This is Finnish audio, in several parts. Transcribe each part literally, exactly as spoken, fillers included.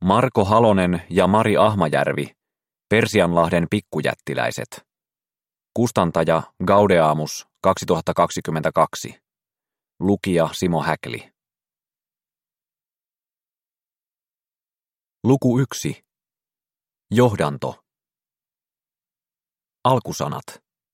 Marko Halonen ja Mari Ahmajärvi, Persianlahden pikkujättiläiset. Kustantaja Gaudeamus kaksituhattakaksikymmentäkaksi. Lukija Simo Häkli. Luku yksi. Johdanto. Alkusanat.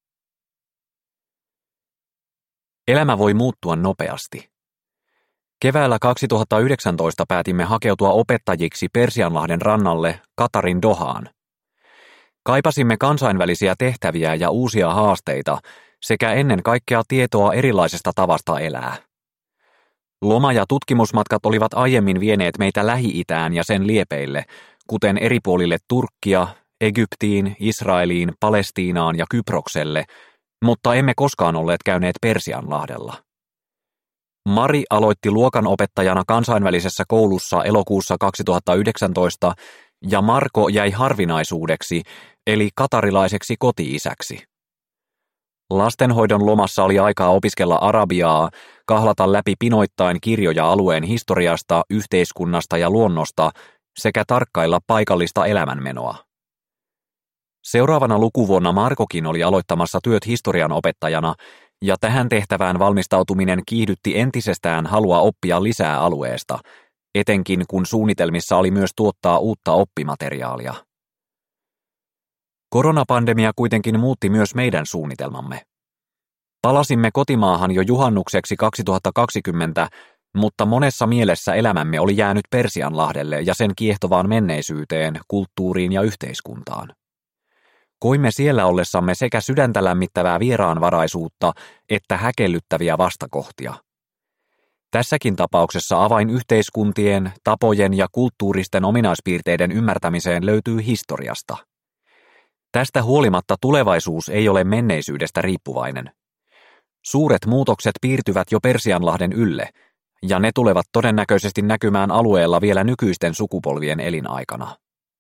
Elämä voi muuttua nopeasti. Keväällä kaksituhattayhdeksäntoista päätimme hakeutua opettajiksi Persianlahden rannalle Qatarin Dohaan. Kaipasimme kansainvälisiä tehtäviä ja uusia haasteita sekä ennen kaikkea tietoa erilaisesta tavasta elää. Loma- ja tutkimusmatkat olivat aiemmin vieneet meitä Lähi-itään ja sen liepeille, kuten eri puolille Turkkia, Egyptiin, Israeliin, Palestiinaan ja Kyprokselle, mutta emme koskaan olleet käyneet Persianlahdella. Mari aloitti luokanopettajana kansainvälisessä koulussa elokuussa kaksituhattayhdeksäntoista ja Marko jäi harvinaisuudeksi, eli katarilaiseksi koti-isäksi. Lastenhoidon lomassa oli aikaa opiskella arabiaa, kahlata läpi pinoittain kirjoja alueen historiasta, yhteiskunnasta ja luonnosta sekä tarkkailla paikallista elämänmenoa. Seuraavana lukuvuonna Markokin oli aloittamassa työt historian opettajana, ja tähän tehtävään valmistautuminen kiihdytti entisestään halua oppia lisää alueesta, etenkin kun suunnitelmissa oli myös tuottaa uutta oppimateriaalia. Koronapandemia kuitenkin muutti myös meidän suunnitelmamme. Palasimme kotimaahan jo juhannukseksi kaksituhattakaksikymmentä, mutta monessa mielessä elämämme oli jäänyt Persianlahdelle ja sen kiehtovaan menneisyyteen, kulttuuriin ja yhteiskuntaan. Koimme siellä ollessamme sekä sydäntä lämmittävää vieraanvaraisuutta että häkellyttäviä vastakohtia. Tässäkin tapauksessa avain yhteiskuntien, tapojen ja kulttuuristen ominaispiirteiden ymmärtämiseen löytyy historiasta. Tästä huolimatta tulevaisuus ei ole menneisyydestä riippuvainen. Suuret muutokset piirtyvät jo Persianlahden ylle, ja ne tulevat todennäköisesti näkymään alueella vielä nykyisten sukupolvien elinaikana.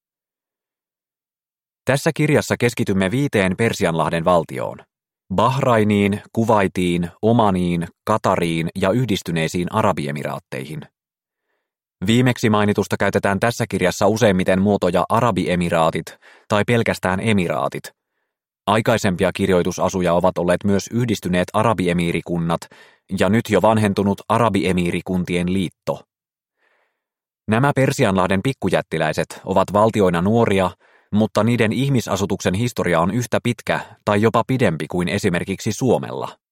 Tässä kirjassa keskitymme viiteen Persianlahden valtioon: Bahrainiin, Kuwaitiin, Omaniin, Qatariin ja Yhdistyneisiin Arabiemiraatteihin. Viimeksi mainitusta käytetään tässä kirjassa useimmiten muotoja Arabiemiraatit tai pelkästään emiraatit. Aikaisempia kirjoitusasuja ovat olleet myös Yhdistyneet Arabiemiirikunnat ja nyt jo vanhentunut Arabiemiirikuntien liitto. Nämä Persianlahden pikkujättiläiset ovat valtioina nuoria, mutta niiden ihmisasutuksen historia on yhtä pitkä tai jopa pidempi kuin esimerkiksi Suomella.